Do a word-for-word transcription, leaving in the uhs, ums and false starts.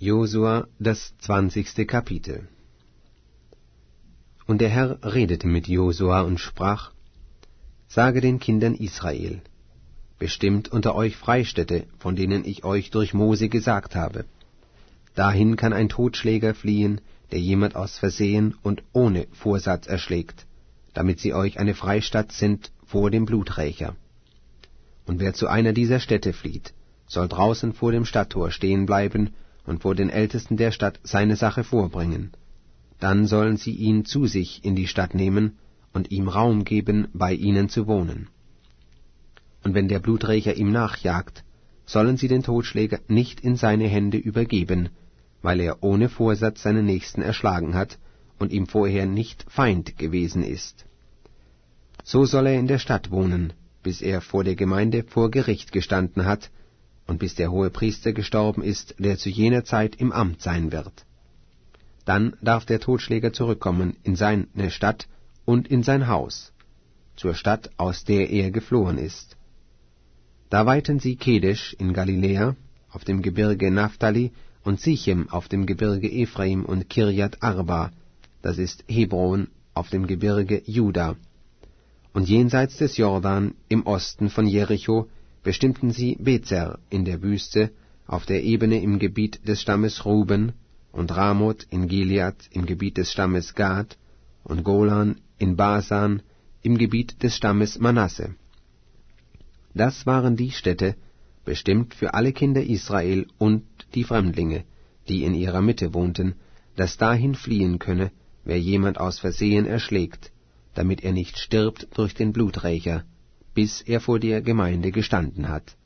Josua, das zwanzigste Kapitel. Und der Herr redete mit Josua und sprach: Sage den Kindern Israel: Bestimmt unter euch Freistädte, von denen ich euch durch Mose gesagt habe. Dahin kann ein Totschläger fliehen, der jemand aus Versehen und ohne Vorsatz erschlägt, damit sie euch eine Freistatt sind vor dem Bluträcher. Und wer zu einer dieser Städte flieht, soll draußen vor dem Stadttor stehen bleiben und vor den Ältesten der Stadt seine Sache vorbringen. Dann sollen sie ihn zu sich in die Stadt nehmen und ihm Raum geben, bei ihnen zu wohnen. Und wenn der Bluträcher ihm nachjagt, sollen sie den Totschläger nicht in seine Hände übergeben, weil er ohne Vorsatz seinen Nächsten erschlagen hat und ihm vorher nicht Feind gewesen ist. So soll er in der Stadt wohnen, bis er vor der Gemeinde vor Gericht gestanden hat und bis der Hohepriester gestorben ist, der zu jener Zeit im Amt sein wird. Dann darf der Totschläger zurückkommen in seine Stadt und in sein Haus, zur Stadt, aus der er geflohen ist. Da weihten sie Kedesh in Galiläa, auf dem Gebirge Naphtali, und Sichem auf dem Gebirge Ephraim und Kirjat Arba, das ist Hebron, auf dem Gebirge Juda. Und jenseits des Jordan, im Osten von Jericho, bestimmten sie Bezer in der Wüste, auf der Ebene im Gebiet des Stammes Ruben, und Ramoth in Gilead im Gebiet des Stammes Gad, und Golan in Basan im Gebiet des Stammes Manasse. Das waren die Städte, bestimmt für alle Kinder Israel und die Fremdlinge, die in ihrer Mitte wohnten, dass dahin fliehen könne, wer jemand aus Versehen erschlägt, damit er nicht stirbt durch den Bluträcher, bis er vor der Gemeinde gestanden hat.